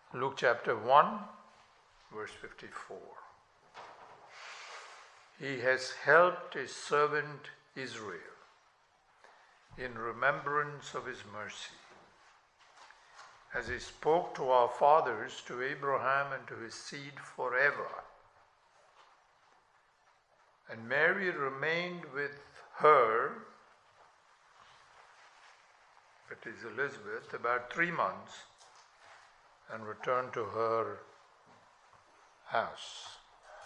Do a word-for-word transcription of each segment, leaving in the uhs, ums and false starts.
Luke chapter one, verse fifty-four. He has helped his servant Israel in remembrance of his mercy, as he spoke to our fathers, to Abraham and to his seed forever. And Mary remained with her, that is Elizabeth, about three months and returned to her house.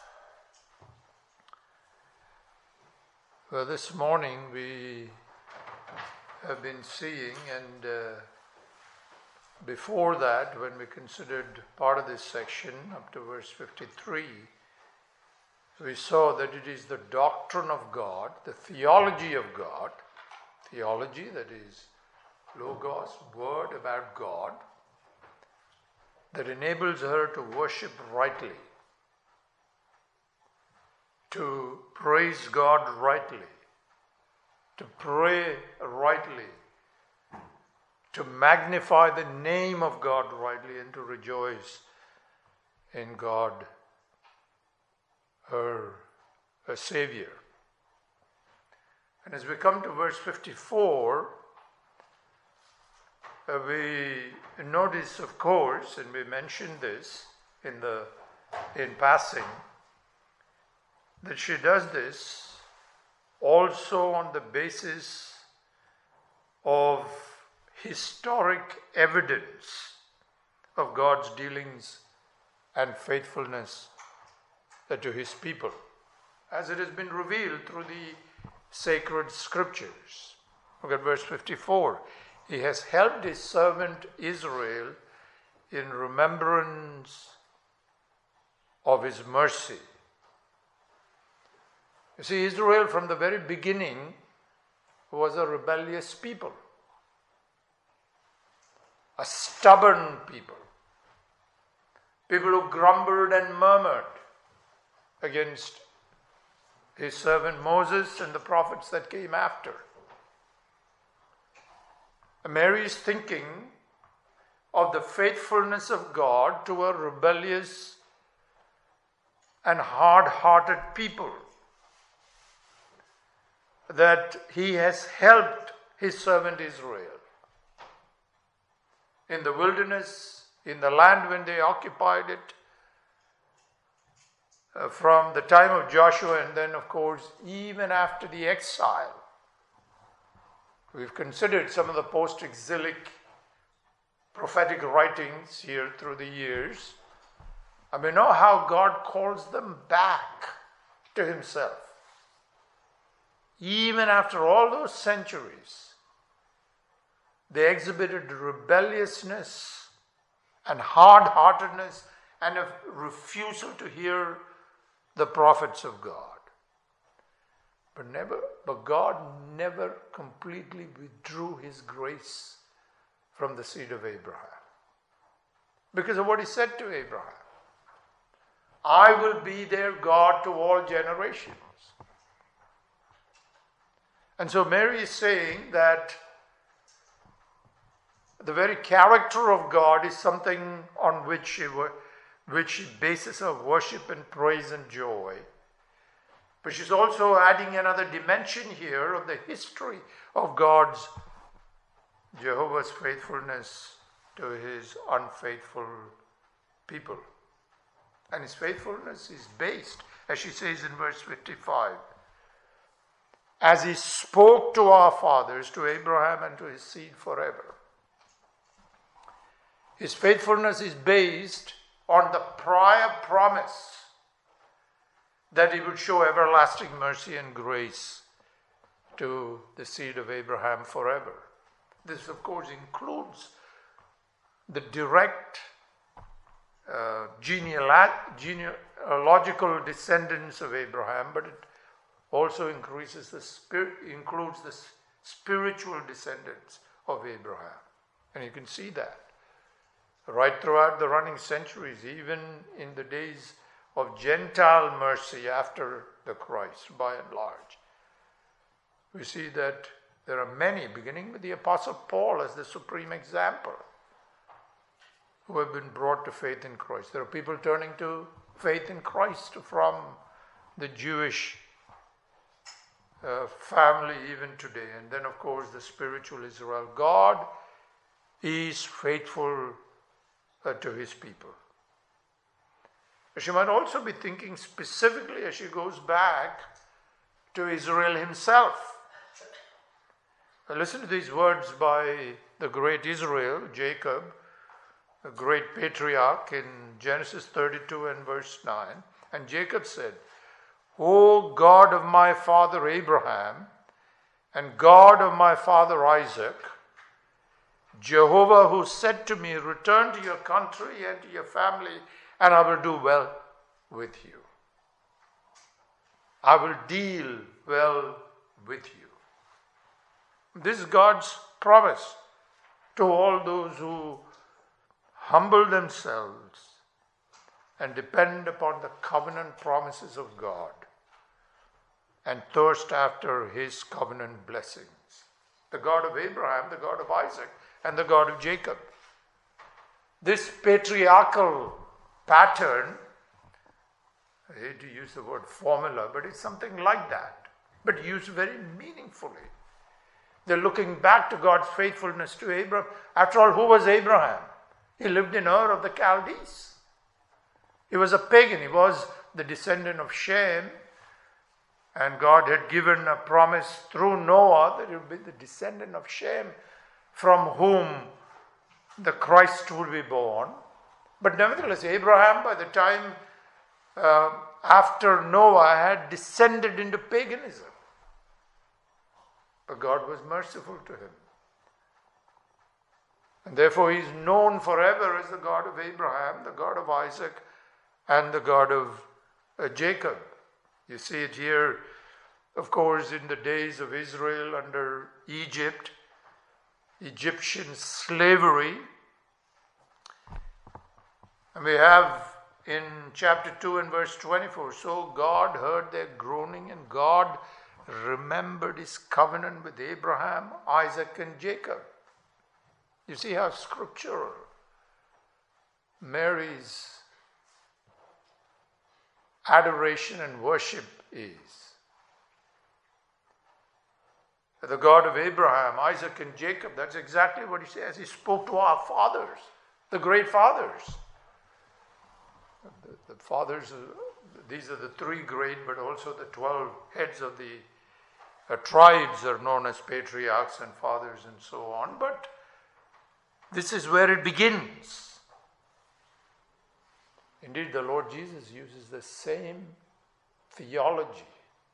Well, this morning we have been seeing, and uh, before that, when we considered part of this section up to verse fifty-three, we saw that it is the doctrine of God, the theology of God, theology that is Logos, word about God, that enables her to worship rightly, to praise God rightly, to pray rightly, to magnify the name of God rightly, and to rejoice in God, her, her Savior. And as we come to verse fifty-four, uh, we notice, of course, and we mentioned this in the in passing, that she does this also on the basis of historic evidence of God's dealings and faithfulness to his people, as it has been revealed through the sacred scriptures. Look at verse fifty-four. He has helped his servant Israel in remembrance of his mercy. You see, Israel from the very beginning was a rebellious people, a stubborn people, people who grumbled and murmured against his servant Moses and the prophets that came after. Mary is thinking of the faithfulness of God to a rebellious and hard-hearted people, that he has helped his servant Israel in the wilderness, in the land when they occupied it, uh, from the time of Joshua, and then, of course, even after the exile. We've considered some of the post-exilic prophetic writings here through the years, and we know how God calls them back to himself. Even after all those centuries, they exhibited rebelliousness and hard-heartedness and a refusal to hear the prophets of God. But never, but God never completely withdrew his grace from the seed of Abraham, because of what he said to Abraham. I will be their God to all generations. And so Mary is saying that the very character of God is something on which she, which she bases her worship and praise and joy. But she's also adding another dimension here of the history of God's, Jehovah's faithfulness to his unfaithful people. And his faithfulness is based, as she says in verse fifty-five, as he spoke to our fathers, to Abraham and to his seed forever. His faithfulness is based on the prior promise that he would show everlasting mercy and grace to the seed of Abraham forever. This, of course, includes the direct uh, genealog- genealogical descendants of Abraham, but it also increases the spirit, includes the spiritual descendants of Abraham. And you can see that right throughout the running centuries, even in the days of Gentile mercy after the Christ, by and large. We see that there are many, beginning with the Apostle Paul as the supreme example. who have been brought to faith in Christ. There are people turning to faith in Christ from the Jewish uh, family even today. And then, of course, the spiritual Israel. God is faithful uh, to his people. She might also be thinking specifically as she goes back to Israel himself. Now listen to these words by the great Israel, Jacob, a great patriarch, in Genesis thirty-two and verse nine. And Jacob said, O God of my father Abraham and God of my father Isaac, Jehovah who said to me, return to your country and to your family, and I will do well with you. I will deal well with you. This is God's promise to all those who humble themselves and depend upon the covenant promises of God and thirst after his covenant blessings. The God of Abraham, the God of Isaac, and the God of Jacob. This patriarchal pattern, I hate to use the word formula, but it's something like that, but used very meaningfully. They're looking back to God's faithfulness to Abraham. After all, who was Abraham? He lived in Ur of the Chaldees. He was a pagan. He was the descendant of Shem. And God had given a promise through Noah that he would be the descendant of Shem, from whom the Christ would be born. But nevertheless, Abraham, by the time uh, after Noah, had descended into paganism. But God was merciful to him. And therefore he is known forever as the God of Abraham, the God of Isaac, and the God of uh, Jacob. You see it here, of course, in the days of Israel under Egypt, Egyptian slavery. And we have in chapter two and verse twenty-four, so God heard their groaning, and God remembered his covenant with Abraham, Isaac, and Jacob. You see how scriptural Mary's adoration and worship is. The God of Abraham, Isaac, and Jacob, that's exactly what he says. He spoke to our fathers, the great fathers. The, the fathers, these are the three great, but also the twelve heads of the uh, tribes are known as patriarchs and fathers and so on. But this is where it begins. Indeed, the Lord Jesus uses the same theology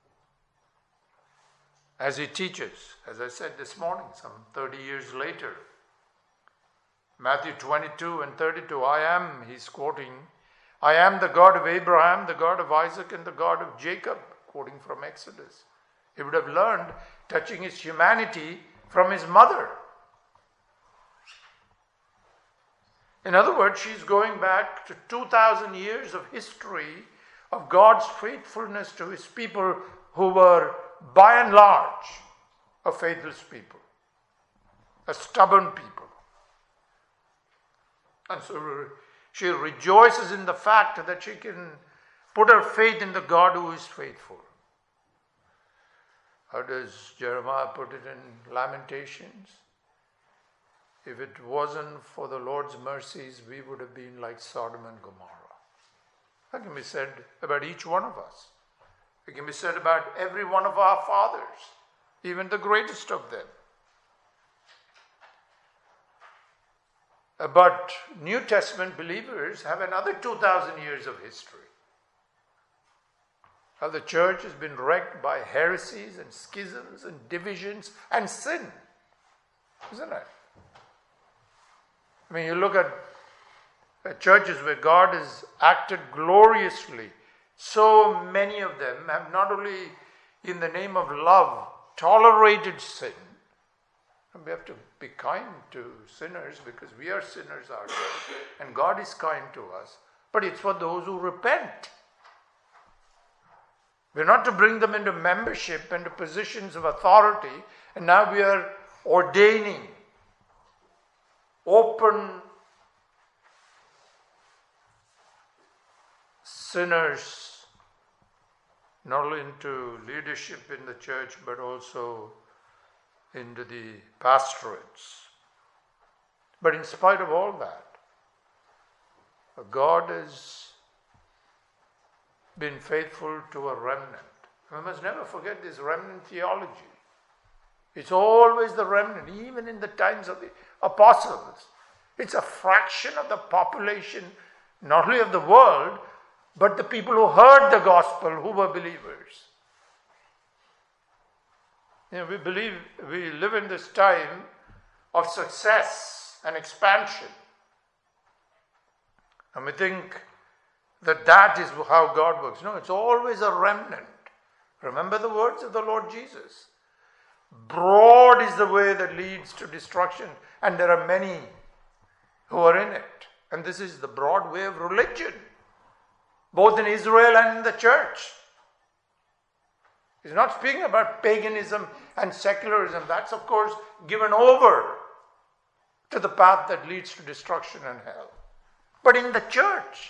as he teaches, as I said this morning, some thirty years later. Matthew twenty-two and thirty-two, I am, he's quoting, I am the God of Abraham, the God of Isaac, and the God of Jacob, quoting from Exodus. He would have learned, touching his humanity, from his mother. In other words, she's going back to two thousand years of history of God's faithfulness to his people who were, by and large, a faithless people, a stubborn people. And so she rejoices in the fact that she can put her faith in the God who is faithful. How does Jeremiah put it in Lamentations? If it wasn't for the Lord's mercies, we would have been like Sodom and Gomorrah. That can be said about each one of us. It can be said about every one of our fathers, even the greatest of them. But New Testament believers have another two thousand years of history. How the church has been wrecked by heresies and schisms and divisions and sin. Isn't it? I mean, you look at uh, churches where God has acted gloriously. So many of them have not only in the name of love tolerated sin. And we have to be kind to sinners because we are sinners ourselves and God is kind to us. But it's for those who repent. We're not to bring them into membership, into positions of authority, and now we are ordaining open sinners, not only into leadership in the church, but also into the pastorates. But in spite of all that, God has been faithful to a remnant. We must never forget this remnant theology. It's always the remnant, even in the times of the apostles. It's a fraction of the population, not only of the world, but the people who heard the gospel, who were believers. You know, we believe we live in this time of success and expansion. And we think that that is how God works. No, it's always a remnant. Remember the words of the Lord Jesus. Broad is the way that leads to destruction, and there are many who are in it. And this is the broad way of religion, both in Israel and in the church. He's not speaking about paganism and secularism. That's, of course, given over to the path that leads to destruction and hell. But in the church,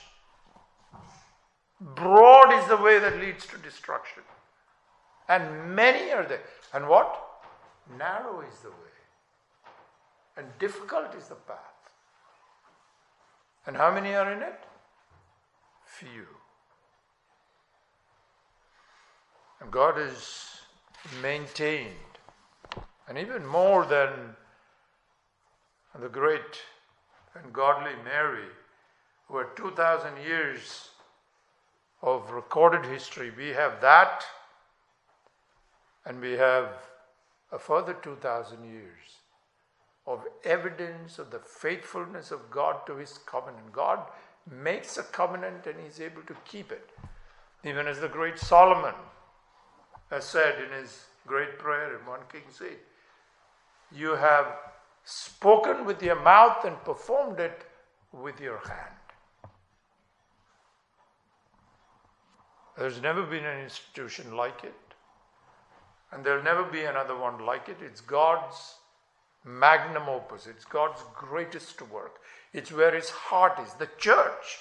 broad is the way that leads to destruction. And many are there. And what? Narrow is the way. And difficult is the path. And how many are in it? Few. And God is maintained. And even more than the great and godly Mary, who had two thousand years of recorded history, we have that, and we have a further two thousand years of evidence of the faithfulness of God to His covenant. God makes a covenant and He's able to keep it. Even as the great Solomon has said in his great prayer in First Kings eight, you have spoken with your mouth and performed it with your hand. There's never been an institution like it, and there'll never be another one like it. It's God's magnum opus. It's God's greatest work. It's where His heart is, the church.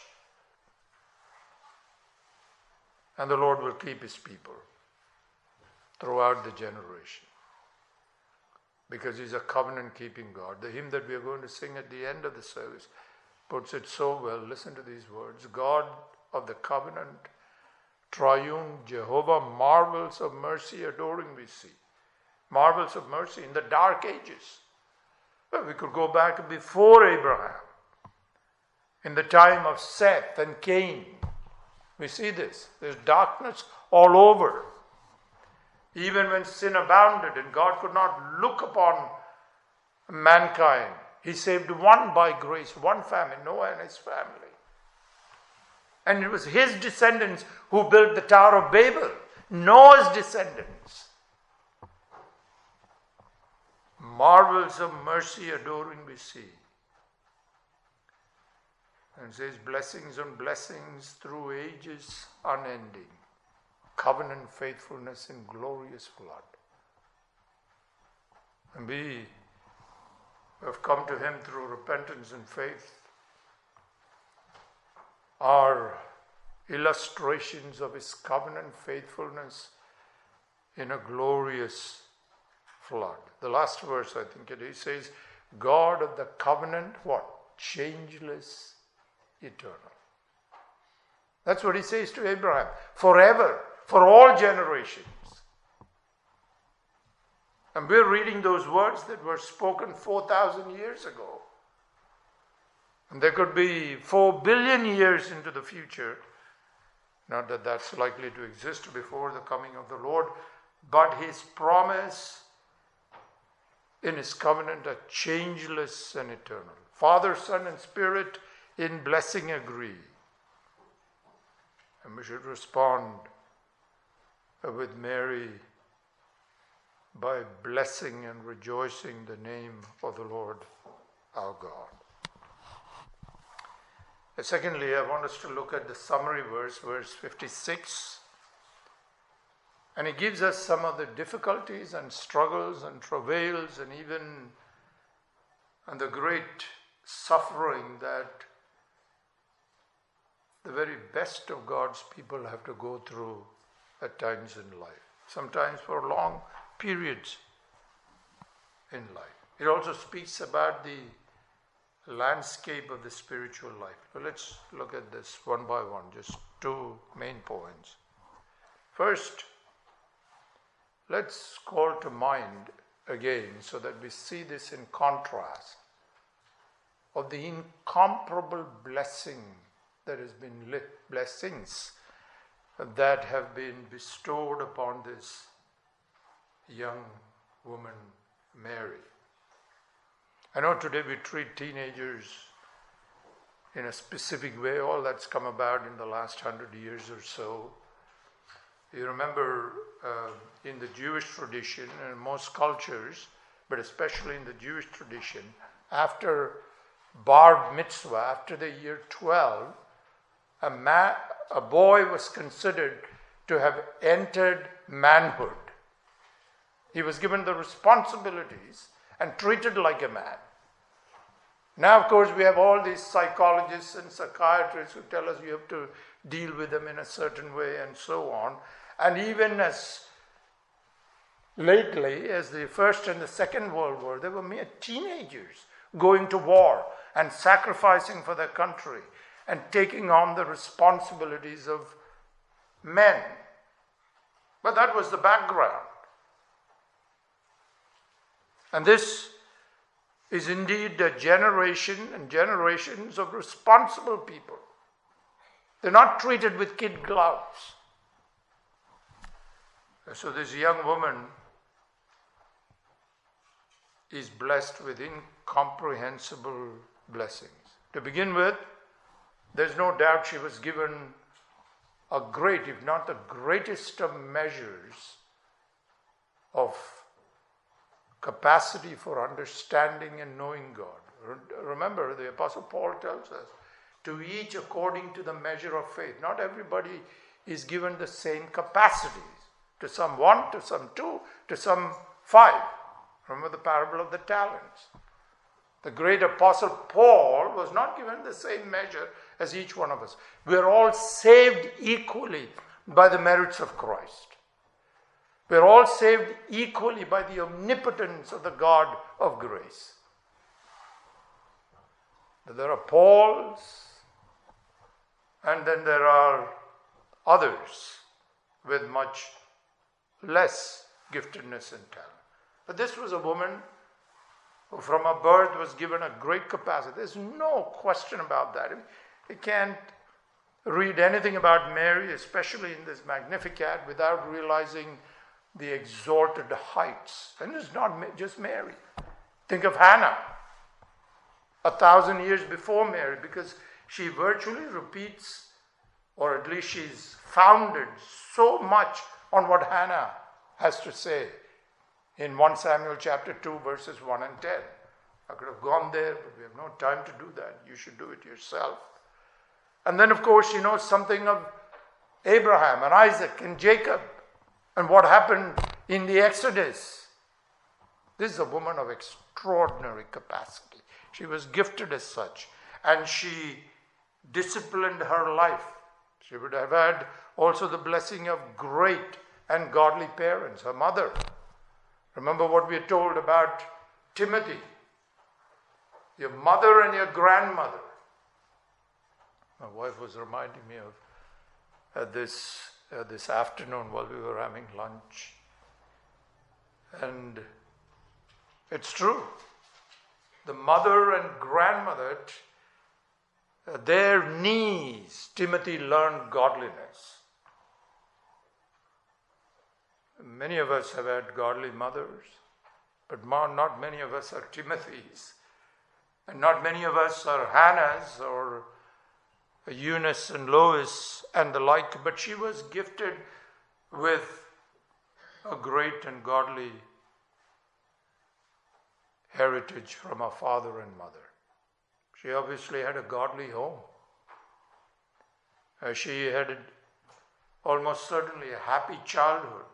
And the Lord will keep His people throughout the generation, because He's a covenant-keeping God. The hymn that we are going to sing at the end of the service puts it so well. Listen to these words. God of the covenant, triune Jehovah, marvels of mercy adoring we see. Marvels of mercy in the dark ages. Well, we could go back before Abraham, in the time of Seth and Cain. We see this. There's darkness all over. Even when sin abounded and God could not look upon mankind, He saved one by grace, one family, Noah and his family. And it was his descendants who built the Tower of Babel, Noah's descendants. Marvels of mercy adoring we see. And it says, blessings on blessings through ages unending. Covenant faithfulness in glorious flood. And we have come to Him through repentance and faith are illustrations of His covenant faithfulness in a glorious flood. The last verse, I think it is, says, God of the covenant, what? Changeless, eternal. That's what He says to Abraham. Forever, for all generations. And we're reading those words that were spoken four thousand years ago. And there could be four billion years into the future. Not that that's likely to exist before the coming of the Lord, but His promise in His covenant are changeless and eternal. Father, Son, and Spirit in blessing agree. And we should respond with Mary by blessing and rejoicing the name of the Lord our God. And secondly, I want us to look at the summary verse, verse fifty-six. And it gives us some of the difficulties and struggles and travails and even and the great suffering that the very best of God's people have to go through at times in life, sometimes for long periods in life. It also speaks about the landscape of the spiritual life. So let's look at this one by one, just two main points. First, let's call to mind again, so that we see this in contrast, of the incomparable blessing that has been lit, blessings that have been bestowed upon this young woman, Mary. I know today we treat teenagers in a specific way. All that's come about in the last hundred years or so. You remember uh, in the Jewish tradition and in most cultures, but especially in the Jewish tradition, after Bar Mitzvah, after the year twelve, a, man, a boy was considered to have entered manhood. He was given the responsibilities and treated like a man. Now, of course, we have all these psychologists and psychiatrists who tell us you have to deal with them in a certain way and so on. And even as lately as the First and the Second World War, they were mere teenagers going to war and sacrificing for their country and taking on the responsibilities of men. But that was the background. And this is indeed a generation and generations of responsible people. They're not treated with kid gloves. So this young woman is blessed with incomprehensible blessings. To begin with, there's no doubt she was given a great, if not the greatest of measures of capacity for understanding and knowing God. Remember, the Apostle Paul tells us, to each according to the measure of faith. Not everybody is given the same capacities. To some one, to some two, to some five. Remember the parable of the talents. The great Apostle Paul was not given the same measure as each one of us. We are all saved equally by the merits of Christ. We are all saved equally by the omnipotence of the God of grace. There are Pauls, and then there are others with much less giftedness and talent. But this was a woman who from her birth was given a great capacity. There's no question about that. You can't read anything about Mary, especially in this Magnificat, without realizing the exalted heights. And it's not just Mary. Think of Hannah, a thousand years before Mary, because she virtually repeats, or at least she's founded so much on what Hannah has to say in First Samuel chapter two, verses one and ten. I could have gone there, but we have no time to do that. You should do it yourself. And then, of course, she knows something of Abraham and Isaac and Jacob and what happened in the Exodus. This is a woman of extraordinary capacity. She was gifted as such, and she disciplined her life. She would have had also the blessing of great and godly parents, her mother. Remember what we are told about Timothy. Your mother and your grandmother. My wife was reminding me of uh, this uh, this afternoon while we were having lunch. And it's true. The mother and grandmother, uh, their knees, Timothy learned godliness. Many of us have had godly mothers, but not many of us are Timothys. And not many of us are Hannahs or Eunice and Lois and the like, but she was gifted with a great and godly heritage from her father and mother. She obviously had a godly home. Uh, she had almost certainly a happy childhood,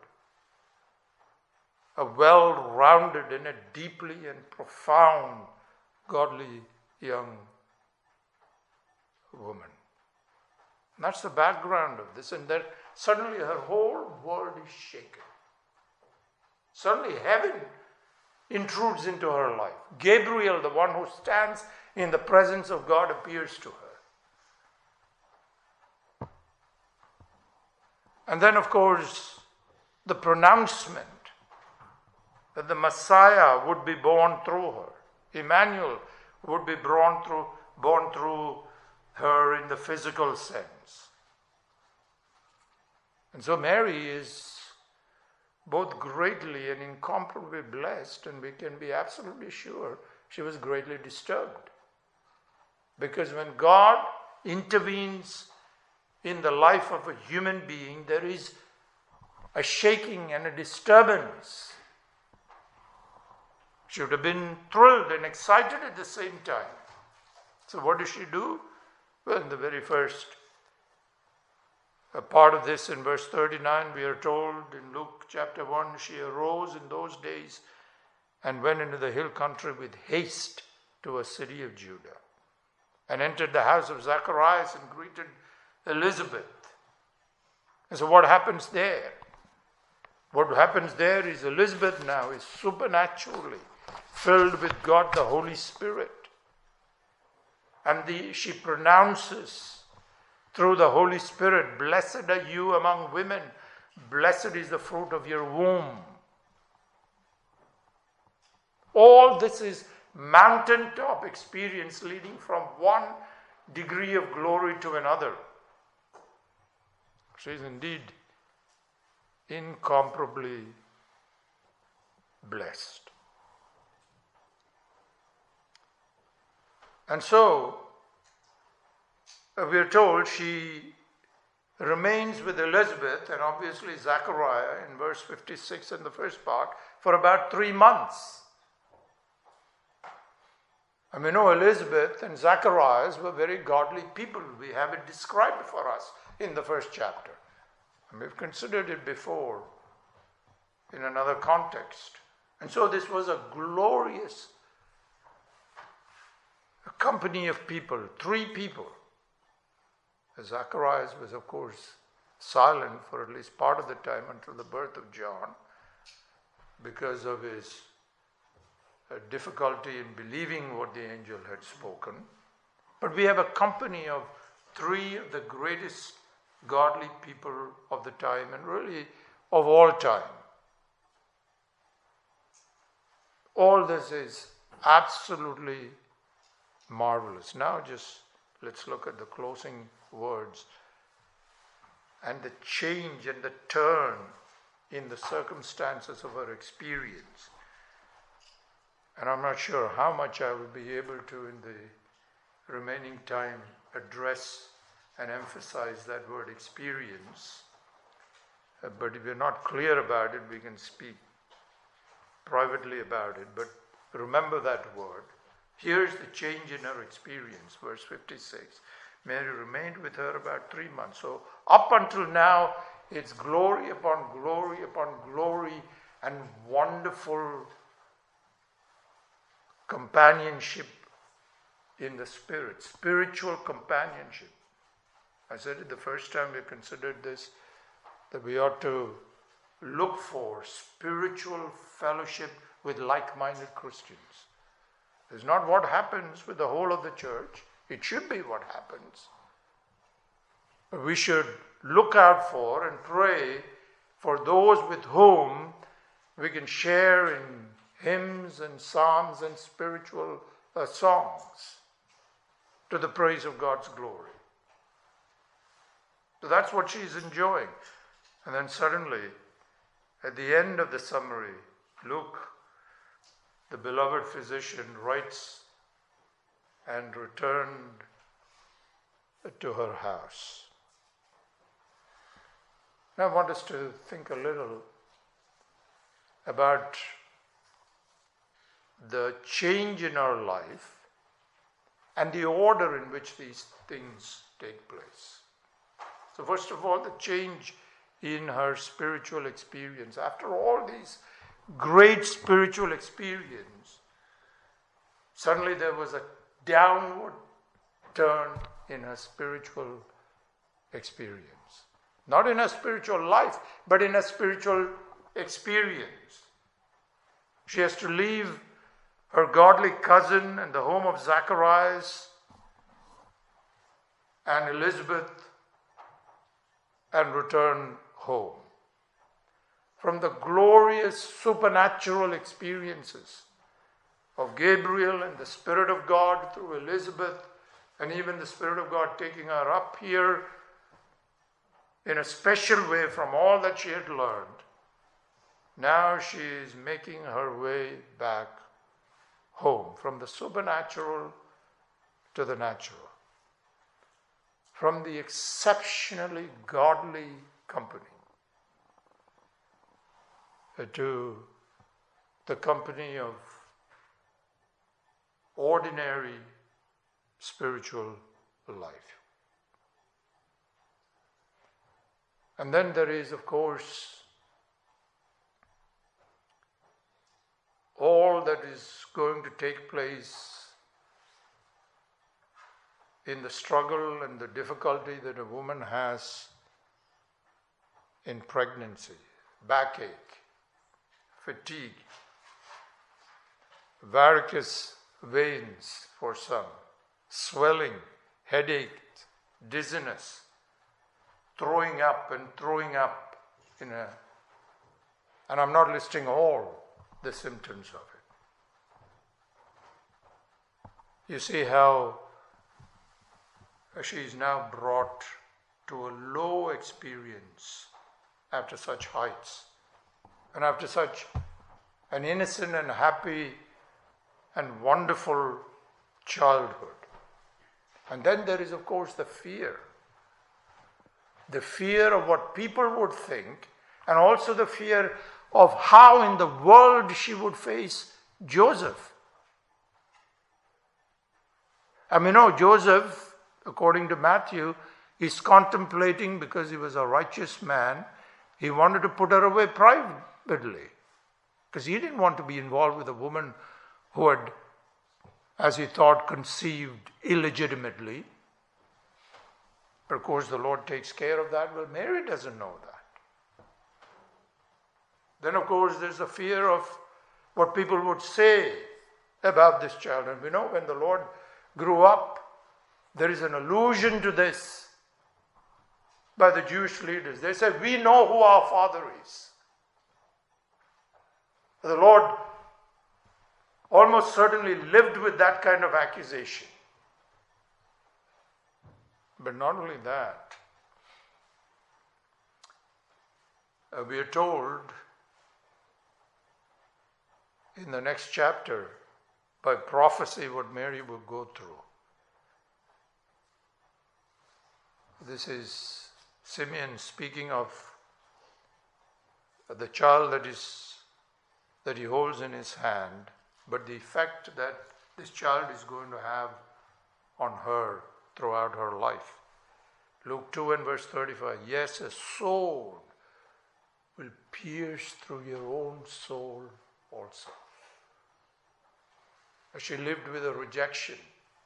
a well-rounded and a deeply and profound godly young woman. That's the background of this. And then suddenly her whole world is shaken. Suddenly heaven intrudes into her life. Gabriel, the one who stands in the presence of God, appears to her. And then, of course, the pronouncement that the Messiah would be born through her. Emmanuel would be born through, born through her in the physical sense. And so Mary is both greatly and incomparably blessed, and we can be absolutely sure she was greatly disturbed. Because when God intervenes in the life of a human being, there is a shaking and a disturbance. She would have been thrilled and excited at the same time. So what does she do? Well, in the very first a part of this, in verse thirty-nine, we are told in Luke chapter one, she arose in those days and went into the hill country with haste to a city of Judah, and entered the house of Zacharias and greeted Elizabeth. And so what happens there? What happens there is Elizabeth now is supernaturally filled with God the Holy Spirit. And the, she pronounces through the Holy Spirit, "Blessed are you among women, blessed is the fruit of your womb." All this is mountaintop experience leading from one degree of glory to another. She is indeed incomparably blessed. And so, we are told she remains with Elizabeth and obviously Zachariah in verse fifty-six in the first part for about three months. And we know Elizabeth and Zacharias were very godly people. We have it described for us in the first chapter. And we've considered it before in another context. And so this was a glorious company of people, three people. Zacharias was, of course, silent for at least part of the time until the birth of John because of his uh, difficulty in believing what the angel had spoken. But we have a company of three of the greatest godly people of the time and really of all time. All this is absolutely marvelous. Now just let's look at the closing words and the change and the turn in the circumstances of her experience. And I'm not sure how much I will be able to in the remaining time address and emphasize that word experience. Uh, but if we're not clear about it, we can speak privately about it. But remember that word. Here's the change in her experience, verse fifty-six. Mary remained with her about three months. So up until now, it's glory upon glory upon glory and wonderful companionship in the Spirit, spiritual companionship. I said it the first time we considered this, that we ought to look for spiritual fellowship with like-minded Christians. It's not what happens with the whole of the church. It should be what happens. But we should look out for and pray for those with whom we can share in hymns and psalms and spiritual uh, songs to the praise of God's glory. So that's what she's enjoying. And then suddenly, at the end of the summary, Luke, the beloved physician, writes, "And returned to her house." Now I want us to think a little about the change in our life and the order in which these things take place. So first of all, the change in her spiritual experience. After all these great spiritual experience, suddenly there was a downward turn in her spiritual experience. Not in a spiritual life, but in a spiritual experience. She has to leave her godly cousin and the home of Zacharias and Elizabeth and return home. From the glorious supernatural experiences of Gabriel and the Spirit of God through Elizabeth, and even the Spirit of God taking her up here in a special way from all that she had learned, now she is making her way back home, from the supernatural to the natural, from the exceptionally godly company to the company of ordinary spiritual life. And then there is, of course, all that is going to take place in the struggle and the difficulty that a woman has in pregnancy: backache, fatigue, varicose veins for some, swelling, headache, dizziness, throwing up and throwing up in a, and I'm not listing all the symptoms of it. You see how she is now brought to a low experience after such heights and after such an innocent and happy and wonderful childhood. And then there is, of course, the fear. The fear of what people would think, and also the fear of how in the world she would face Joseph. And we know Joseph, according to Matthew, is contemplating, because he was a righteous man, he wanted to put her away privately, because he didn't want to be involved with a woman who had, as he thought, conceived illegitimately. But of course the Lord takes care of that. Well, Mary doesn't know that. Then of course there's a fear of what people would say about this child. And we know when the Lord grew up, there is an allusion to this by the Jewish leaders. They said, we know who our father is. The Lord almost certainly lived with that kind of accusation. But not only that, uh, we are told in the next chapter by prophecy what Mary will go through. This is Simeon speaking of the child that is that he holds in his hand, but the effect that this child is going to have on her throughout her life. Luke two and verse thirty-five, yes, a sword will pierce through your own soul also. She lived with a rejection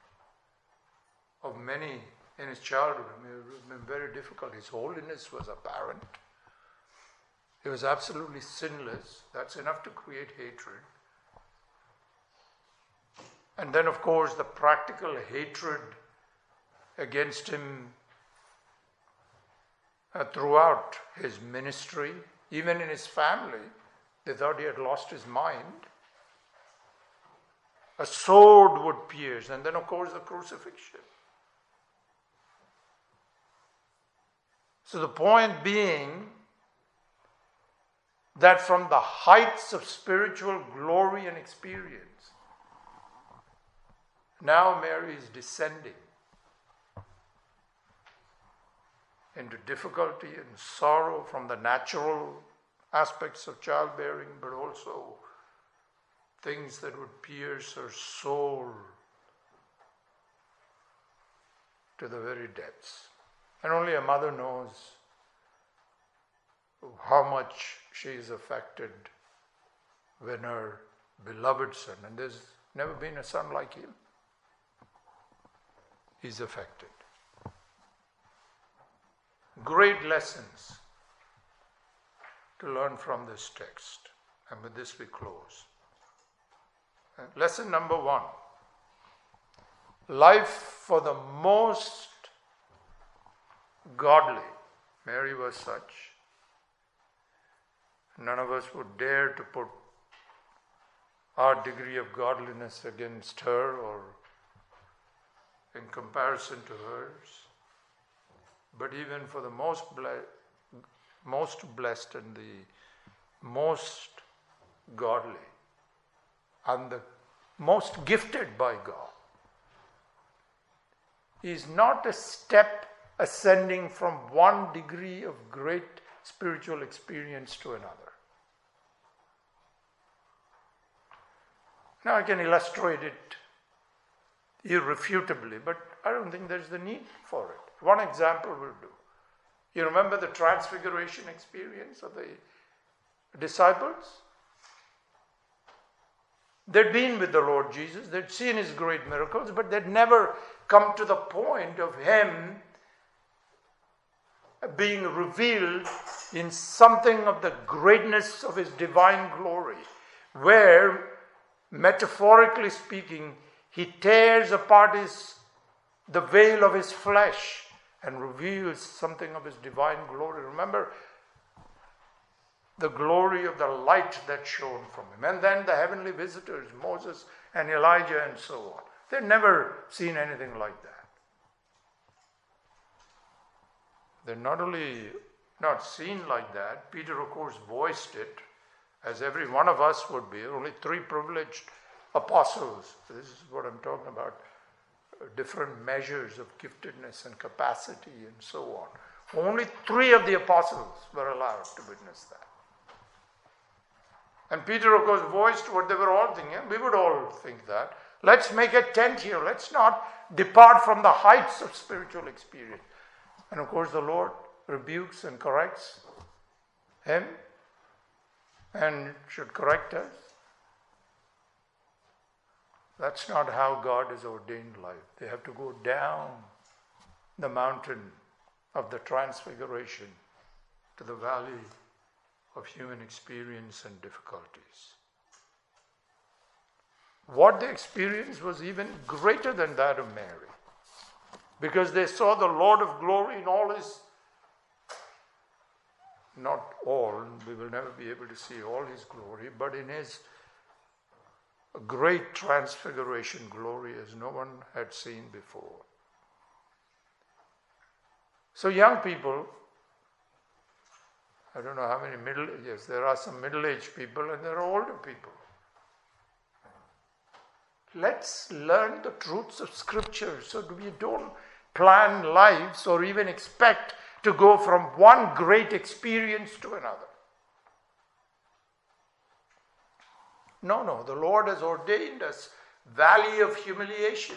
of many in his childhood. I mean, it would have been very difficult. His holiness was apparent. He was absolutely sinless. That's enough to create hatred. And then, of course, the practical hatred against him uh, throughout his ministry. Even in his family, they thought he had lost his mind. A sword would pierce, and then, of course, the crucifixion. So the point being that from the heights of spiritual glory and experience, now Mary is descending into difficulty and sorrow from the natural aspects of childbearing, but also things that would pierce her soul to the very depths. And only a mother knows how much she is affected when her beloved son, and there's never been a son like him, is affected. great lessons to learn from this text. And with this we close. Lesson number one. Life for the most godly. Mary was such. None of us would dare to put our degree of godliness against her or in comparison to hers. But even for the most ble- most blessed and the most godly and the most gifted by God is not a step ascending from one degree of great spiritual experience to another. Now I can illustrate it irrefutably, but I don't think there's the need for it. One example will do. You remember the transfiguration experience of the disciples? They'd been with the Lord Jesus, they'd seen his great miracles, but they'd never come to the point of him being revealed in something of the greatness of his divine glory, where, metaphorically speaking, he tears apart his, the veil of his flesh and reveals something of his divine glory. Remember the glory of the light that shone from him. And then the heavenly visitors, Moses and Elijah and so on. They'd never seen anything like that. They're not only not seen like that, Peter of course voiced it, as every one of us would be. Only three privileged apostles. This is what I'm talking about. Different measures of giftedness and capacity and so on. Only three of the apostles were allowed to witness that. And Peter, of course, voiced what they were all thinking. We would all think that. Let's make a tent here. Let's not depart from the heights of spiritual experience. And of course, the Lord rebukes and corrects him and should correct us. That's not how God has ordained life. They have to go down the mountain of the transfiguration to the valley of human experience and difficulties. What they experienced was even greater than that of Mary, because they saw the Lord of glory in all his, not all, we will never be able to see all his glory, but in his great transfiguration glory as no one had seen before. So young people, I don't know how many middle, yes, there are some middle-aged people and there are older people. Let's learn the truths of Scripture so that we don't plan lives or even expect to go from one great experience to another. No, no, the Lord has ordained us valley of humiliation.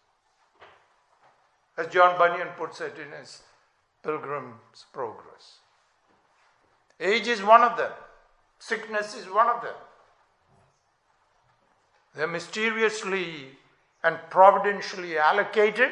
As John Bunyan puts it in his Pilgrim's Progress. Age is one of them. Sickness is one of them. They're mysteriously and providentially allocated,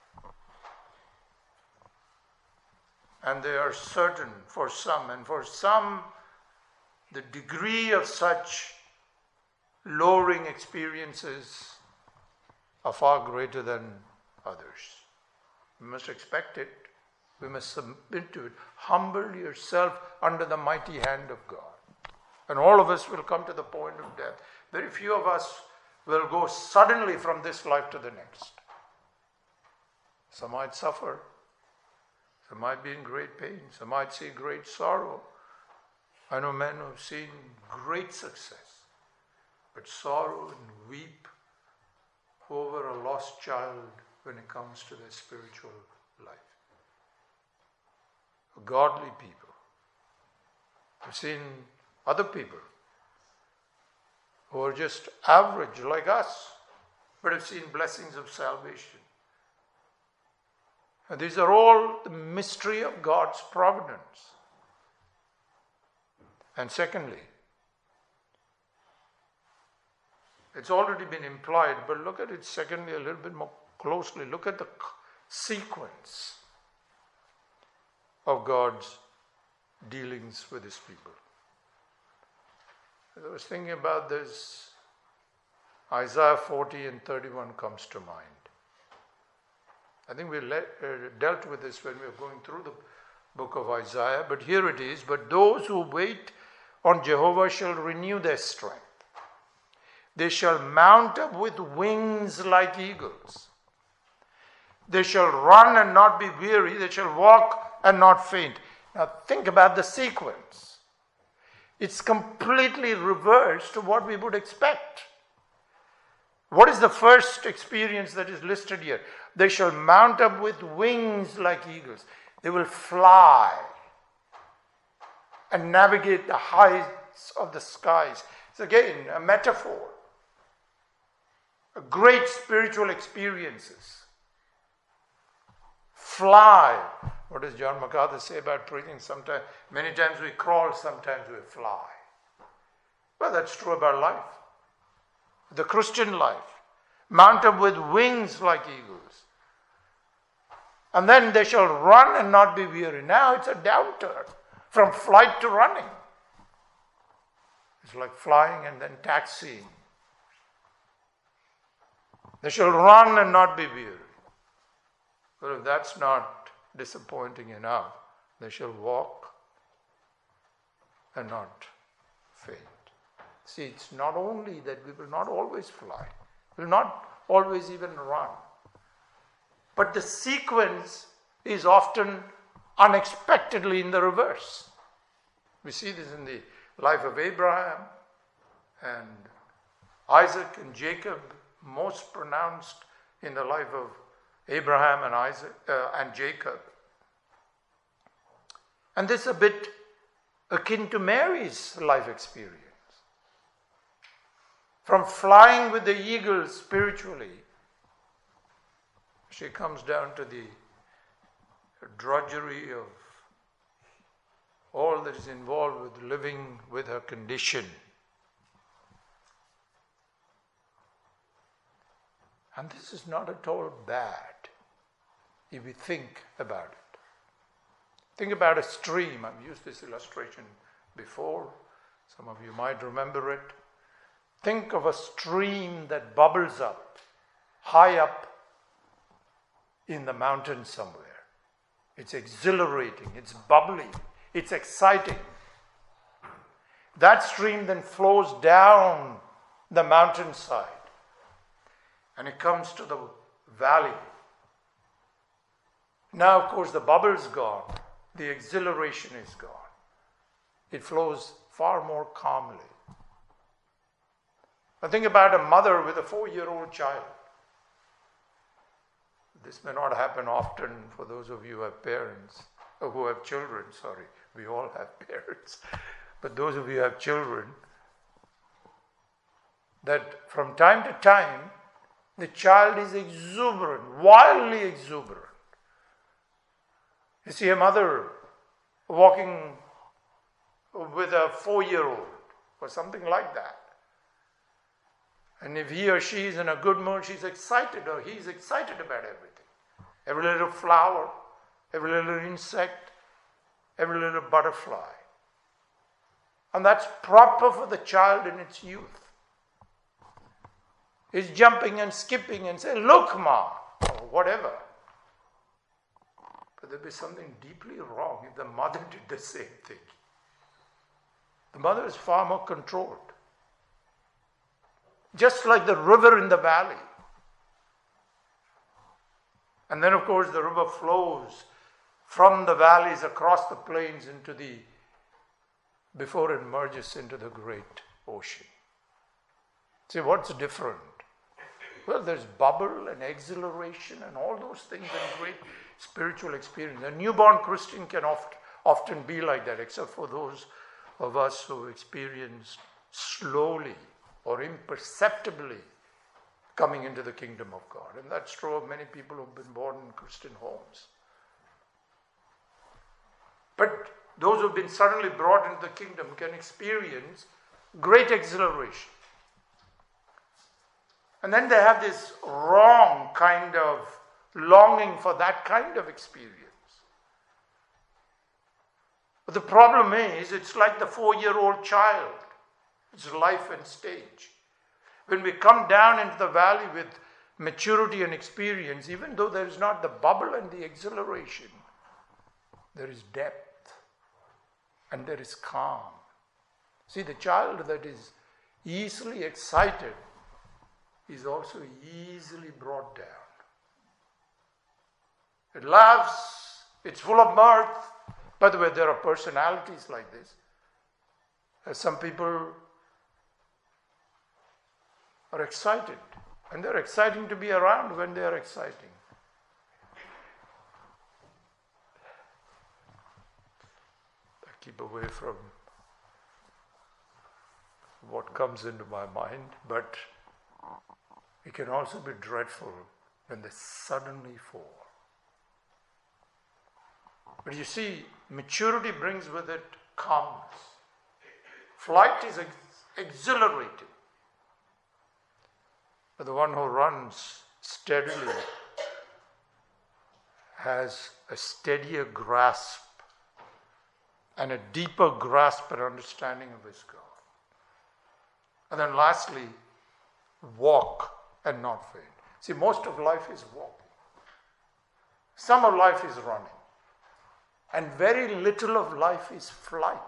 and they are certain for some, and for some the degree of such lowering experiences are far greater than others. We must expect it. We must submit to it. Humble yourself under the mighty hand of God. And all of us will come to the point of death. Very few of us will go suddenly from this life to the next. Some might suffer. Some might be in great pain. Some might see great sorrow. I know men who have seen great success, but sorrow and weep over a lost child when it comes to their spiritual life. Godly people. I've seen other people who are just average like us, but have seen blessings of salvation. And these are all the mystery of God's providence. And secondly, it's already been implied, but look at it secondly a little bit more closely. Look at the sequence of God's dealings with His people. As I was thinking about this, Isaiah forty and thirty-one comes to mind. I think we let, uh, dealt with this when we were going through the book of Isaiah, but here it is. But those who wait on Jehovah shall renew their strength. They shall mount up with wings like eagles. They shall run and not be weary. They shall walk and not faint. Now think about the sequence. It's completely reversed to what we would expect. What is the first experience that is listed here? They shall mount up with wings like eagles. They will fly and navigate the heights of the skies. It's again a metaphor. A great spiritual experiences. Fly. What does John MacArthur say about preaching? Sometimes, many times we crawl, sometimes we fly. Well, that's true about life. The Christian life. Mount up with wings like eagles. And then they shall run and not be weary. Now it's a downturn from flight to running. It's like flying and then taxiing. They shall run and not be weary. But if that's not disappointing enough, they shall walk and not faint. See, it's not only that we will not always fly, we will not always even run, but the sequence is often unexpectedly in the reverse. We see this in the life of Abraham and Isaac and Jacob, most pronounced in the life of Abraham and Isaac uh, and Jacob. And this is a bit akin to Mary's life experience. From flying with the eagles spiritually, she comes down to the drudgery of all that is involved with living with her condition. And this is not at all bad if we think about it. Think about a stream. I've used this illustration before. Some of you might remember it. Think of a stream that bubbles up, high up in the mountain somewhere. It's exhilarating, it's bubbly, it's exciting. That stream then flows down the mountainside and it comes to the valley. Now, of course, the bubble's gone, the exhilaration is gone. It flows far more calmly. I think about a mother with a four-year-old child. This may not happen often for those of you who have parents, or who have children, sorry. We all have parents. But those of you who have children, that from time to time, the child is exuberant, wildly exuberant. You see a mother walking with a four-year-old or something like that. And if he or she is in a good mood, she's excited or he's excited about everything. Every little flower, every little insect, every little butterfly. And that's proper for the child in its youth. It's jumping and skipping and saying, "Look, Ma," or whatever. But there'd be something deeply wrong if the mother did the same thing. The mother is far more controlled. Just like the river in the valley. And then, of course, the river flows from the valleys across the plains into the, before it merges into the great ocean. See, what's different? Well, there's bubble and exhilaration and all those things and great spiritual experience. A newborn Christian can oft, often be like that, except for those of us who experience slowly or imperceptibly coming into the kingdom of God. And that's true of many people who've been born in Christian homes. But those who've been suddenly brought into the kingdom can experience great exhilaration. And then they have this wrong kind of longing for that kind of experience. But the problem is, it's like the four-year-old child. It's life and stage. When we come down into the valley with maturity and experience, even though there is not the bubble and the exhilaration, there is depth and there is calm. See, the child that is easily excited is also easily brought down. It laughs, it's full of mirth. By the way, there are personalities like this. Some people are excited, and they're exciting to be around when they are exciting. I keep away from what comes into my mind, but it can also be dreadful when they suddenly fall. But you see, maturity brings with it calmness. Flight is ex- exhilarating. But the one who runs steadily has a steadier grasp and a deeper grasp and understanding of his God. And then lastly, walk and not faint. See, most of life is walking. Some of life is running. And very little of life is flight.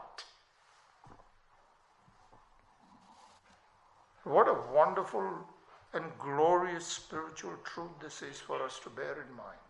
What a wonderful and glorious spiritual truth this is for us to bear in mind.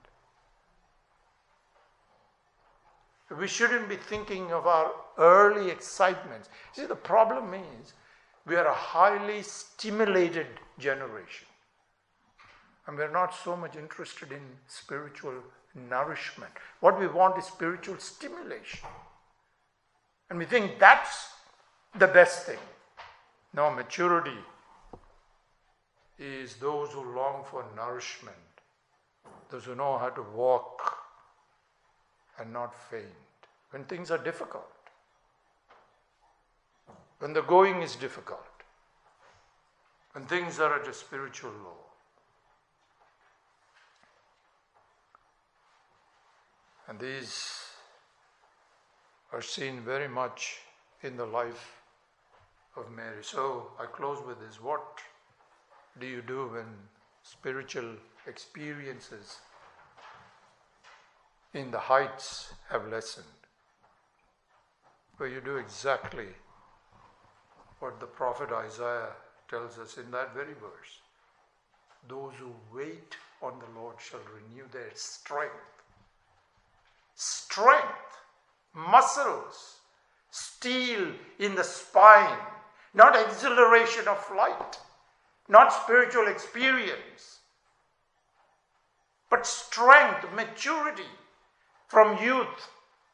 We shouldn't be thinking of our early excitements. See, the problem is we are a highly stimulated generation. And we're not so much interested in spiritual nourishment. What we want is spiritual stimulation. And we think that's the best thing. No, maturity is those who long for nourishment, those who know how to walk and not faint when things are difficult, when the going is difficult, when things are at a spiritual low. And these are seen very much in the life of Mary. So I close with this. What do you do when spiritual experiences in the heights have lessened? Well, you do exactly what the prophet Isaiah tells us in that very verse. Those who wait on the Lord shall renew their strength. Strength, muscles, steel in the spine, not exhilaration of flight, not spiritual experience, but strength, maturity from youth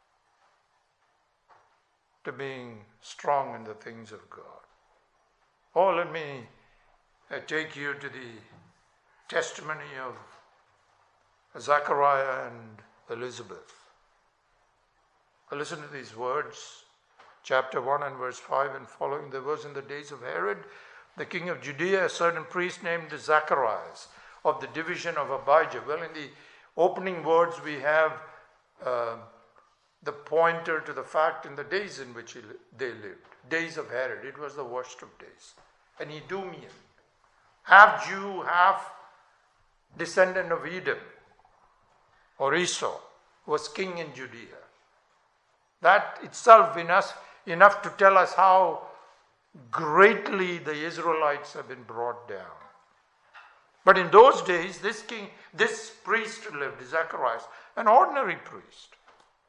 to being strong in the things of God. Oh, let me uh, take you to the testimony of Zachariah and Elizabeth. Listen to these words, chapter one and verse five and following. There was in the days of Herod, the king of Judea, a certain priest named Zacharias of the division of Abijah. Well, in the opening words we have uh, the pointer to the fact in the days in which he, they lived. Days of Herod. It was the worst of days. An Edomian. Half Jew, half descendant of Edom or Esau, was king in Judea. That itself enough, enough to tell us how greatly the Israelites have been brought down. But in those days, this king, this priest lived, Zacharias, an ordinary priest.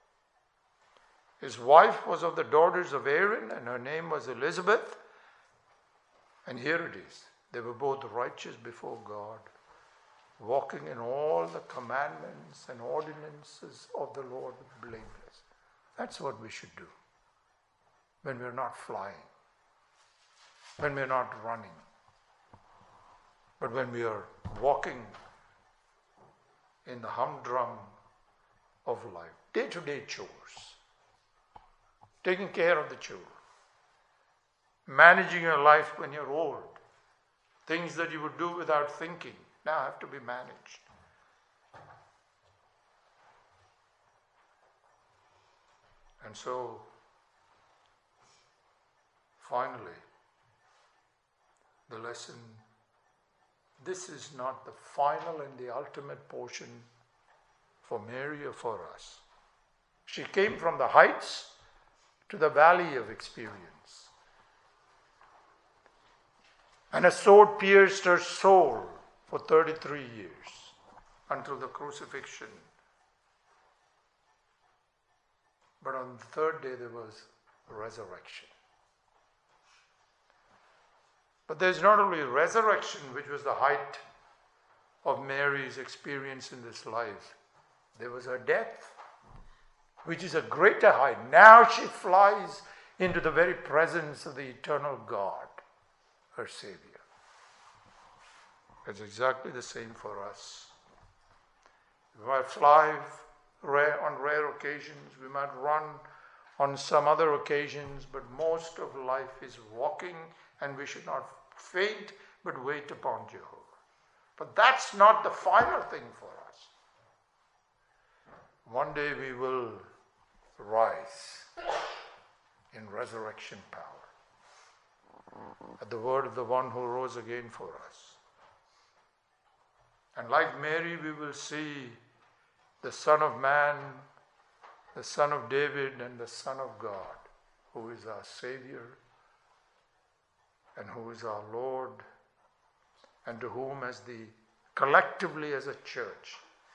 His wife was of the daughters of Aaron, and her name was Elizabeth. And here it is. They were both righteous before God, walking in all the commandments and ordinances of the Lord blameless. That's what we should do when we're not flying, when we're not running, but when we are walking in the humdrum of life. Day-to-day chores, taking care of the children, managing your life when you're old, things that you would do without thinking now have to be managed. And so, finally, the lesson, this is not the final and the ultimate portion for Mary or for us. She came from the heights to the valley of experience. And a sword pierced her soul for thirty-three years until the crucifixion. But on the third day there was resurrection. But there's not only resurrection, which was the height of Mary's experience in this life. There was her death, which is a greater height. Now she flies into the very presence of the eternal God, her Savior. It's exactly the same for us. We might fly rare, on rare occasions, we might run on some other occasions, but most of life is walking, and we should not faint, but wait upon Jehovah. But that's not the final thing for us. One day we will rise in resurrection power at the word of the one who rose again for us. And like Mary, we will see the Son of Man, the Son of David, and the Son of God, who is our Savior and who is our Lord, and to whom as the collectively as a church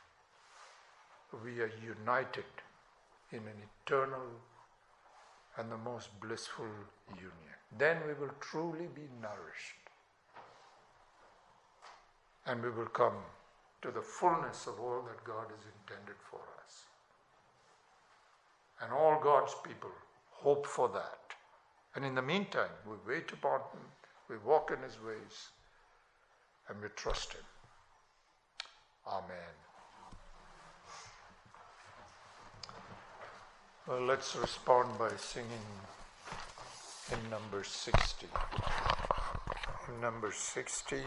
we are united in an eternal and the most blissful union. Then we will truly be nourished, and we will come to the fullness of all that God has intended for us. And all God's people hope for that. And in the meantime, we wait upon Him, we walk in His ways, and we trust Him. Amen. Well, let's respond by singing in number sixty. In number sixty,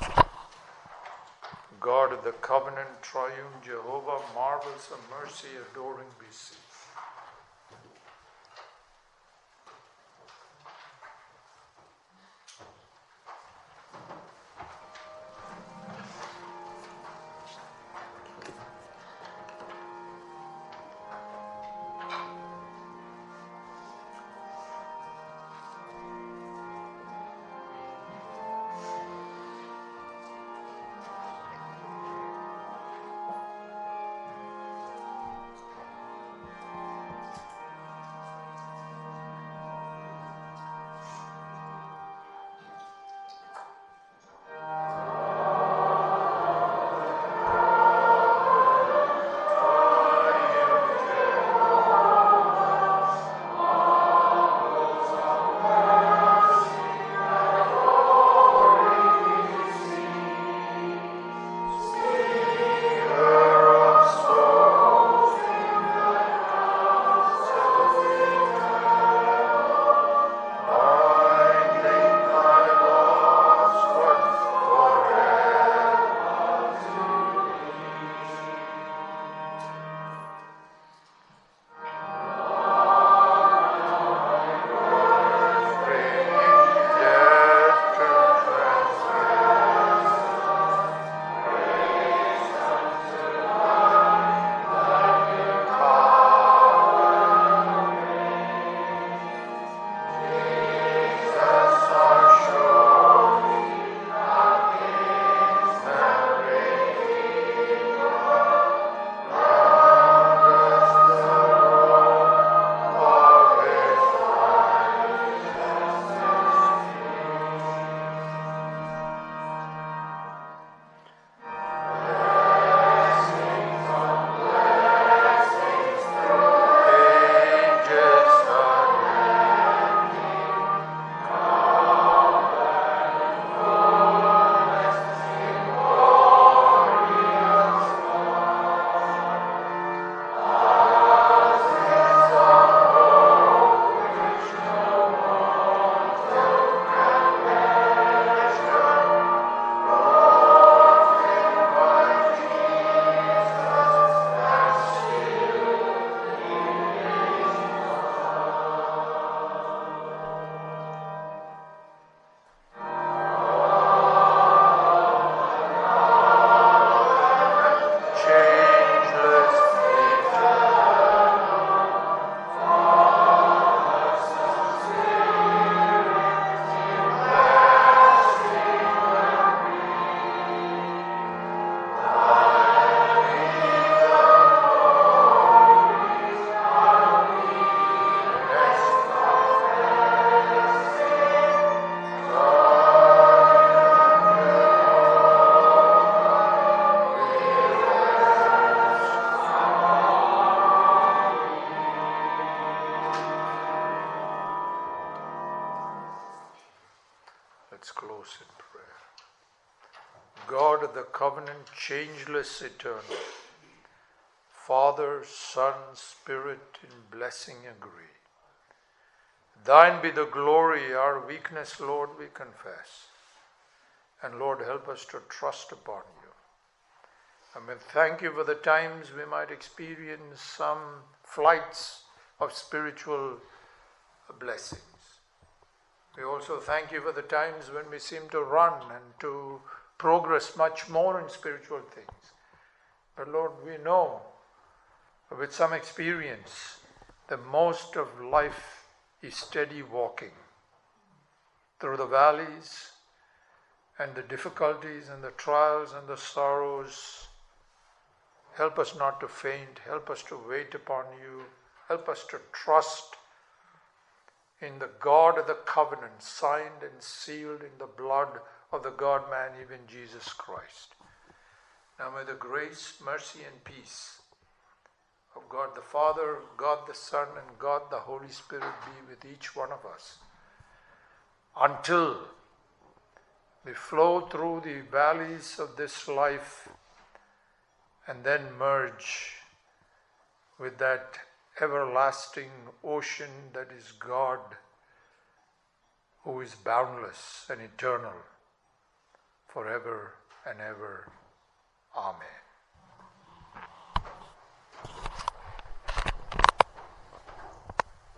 God of the covenant, triune Jehovah, marvels of mercy, adoring B C. covenant, changeless, eternal. Father, Son, Spirit, in blessing agree. Thine be the glory, our weakness, Lord, we confess. And Lord, help us to trust upon you. And we thank you for the times we might experience some flights of spiritual blessings. We also thank you for the times when we seem to run and to progress much more in spiritual things. But Lord, we know with some experience the most of life is steady walking through the valleys and the difficulties and the trials and the sorrows. Help us not to faint. Help us to wait upon you. Help us to trust in the God of the covenant, signed and sealed in the blood of the God-man, even Jesus Christ. Now may the grace, mercy, and peace of God the Father, God the Son, and God the Holy Spirit be with each one of us until we flow through the valleys of this life and then merge with that everlasting ocean that is God, who is boundless and eternal forever and ever. Amen.